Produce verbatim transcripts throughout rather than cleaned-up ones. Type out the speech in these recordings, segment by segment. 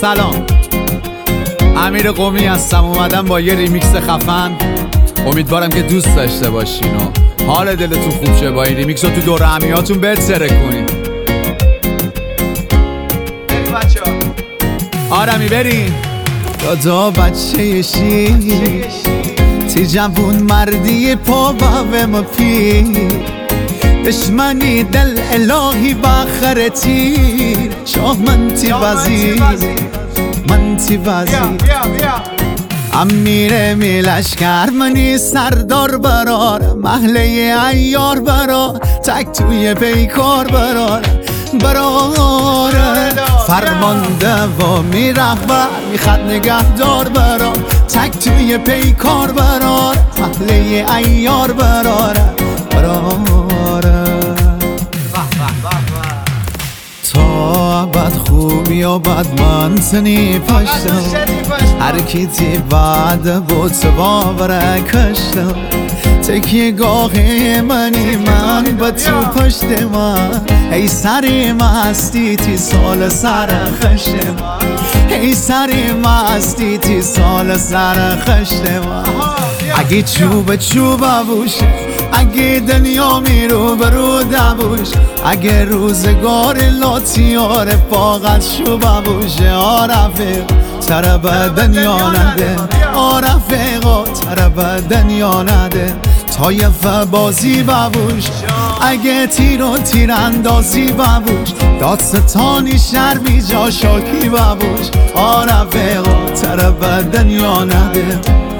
سلام، امیر قمی هستم. اومدم با یه ریمیکس خفن. امیدوارم که دوست داشته باشین و حال دلتون خوب شه. با این ریمیکس رو تو دور همیاتون بتره کنین. بریم بچه ها، آرمی بریم. دادا بچه شیر تی جوون مردی پا و ما پیر دشمنی دل الهی باخر تیر شاه من تی وزیر من تی وزیر امیر میلشکر منی سردار برار محله ایار برار تک توی پیکار برار برار فرمانده و میرهبر میخد نگهدار برار تک توی پیکار برار محله ایار برار برار تا بد خوبی و بد من تنی پشتم هر کی تی بعد بود سوابره کشتم تکیه گاهی منی من با تو پشت من ای سری مستی تی سال سر خشت من ای سری مستی تی سال سر خشت من اگه چوب چوب بوشه اگه دنیا میرو برو دبوش اگه روزگار لاتیار فاقت شوب بوشه آرفه تره به دنیا نده آرفه تره به دنیا نده تایفه بازی ببوش اگه تیر و تیر اندازی ببوش داستانی شرمی جا شاکی ببوش آرفه تره به دنیا نده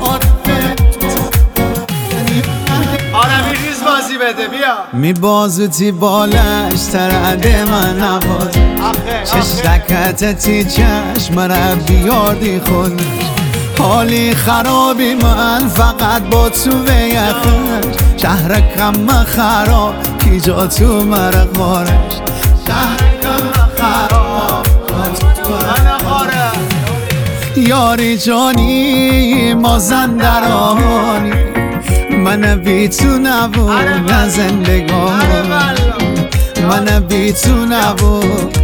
آرمی ریز بازی بده بیا می بازو تی بالش ترده من نباز چشتکت تی چشم را بیاردی خودش حالی خرابی من فقط با تو ویخش شهرکم خراب کی جا تو مرق بارش شهرکم خراب یاری جانی ما زندرانی من بی تو نبود نه زندگان من بی تو نبود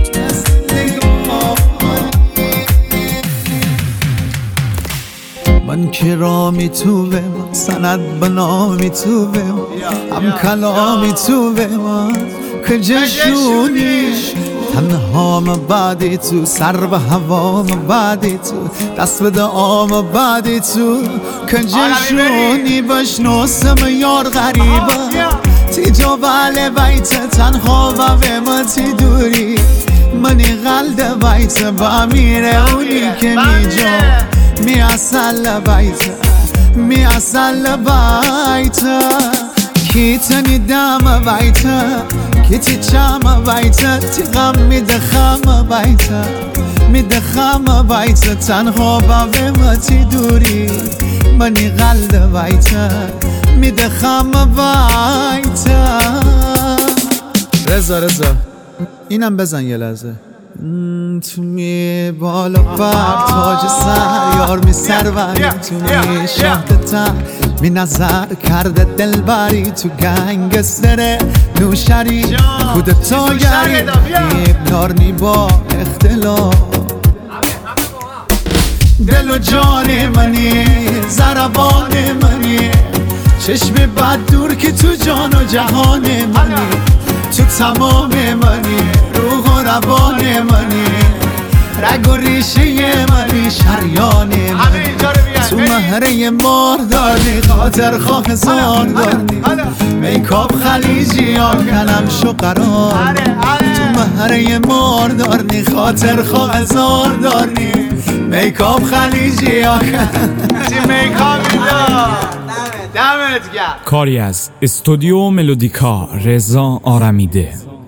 من کرامی تو به من سند بنامی تو به من هم کلامی تو به من که جشونی تنها بعدی تو سر به هوا بعدی تو دست بده آم بعدی تو که جشونی بشناسم یار غریبه تی جا بله بیت تنها و به تی دوری منی غلده بیت با میره اونی که میجا می اصل بیت می اصل بیت کی تنی دم بیت کی تی چم بیت تی غم می دخم بیت می دخم بیت تنها با ویم تی دوری منی غلد بیت می دخم بیت رضا رضا اینم بزن یه لحظه تو می بالا بر تاج سر یار می سروری تو می شهد تر می نظر کرده دل بری تو گنگستر نوشری کودتا گری نارنی با اختلاف دل و جان منی زربان منی چشم بد دور که تو جان و جهان منی تو تمام منی روح و روان منی رگ و ریشه منی شریان منی تو مهره مار داری خاطر خواه زار داری میکاب خلیجی ها کنم شو قرار تو مهره مار داری خاطر خواه زار داری میکاب خلیجی ها کنم میکابی دار دمت گرم. کاری از استودیو ملودیکا رضا آرمیده.